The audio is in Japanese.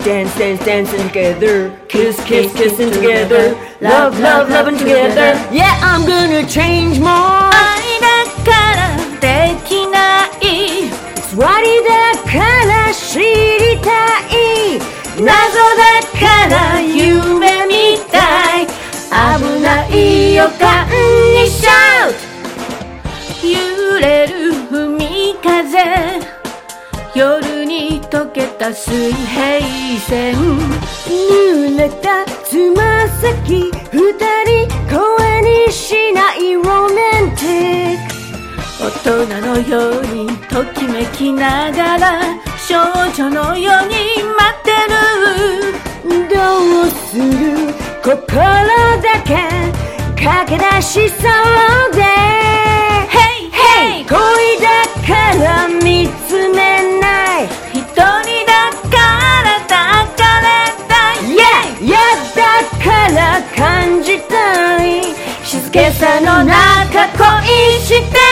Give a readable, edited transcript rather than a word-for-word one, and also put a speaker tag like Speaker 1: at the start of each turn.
Speaker 1: Dance, dance, dancing together. Kiss, kiss, kissing together. Love, love, loving together. Yeah, I'm gonna change more.
Speaker 2: 愛だからできない
Speaker 1: 偽りだから知りたい
Speaker 2: 謎だから夢みたい危ない予感にシャウト揺れる海風夜に溶けた水平線
Speaker 1: 濡れたつま先二人声にしないロマンティック
Speaker 2: 大人のようにときめきながら少女のように待ってる
Speaker 1: どうする心だけ駆け出しそうで
Speaker 2: Hey, hey
Speaker 1: 恋だから見つめない
Speaker 2: 一人だから抱かれたい
Speaker 1: Yeah, yeah だから感じたい
Speaker 2: 静けさの中恋して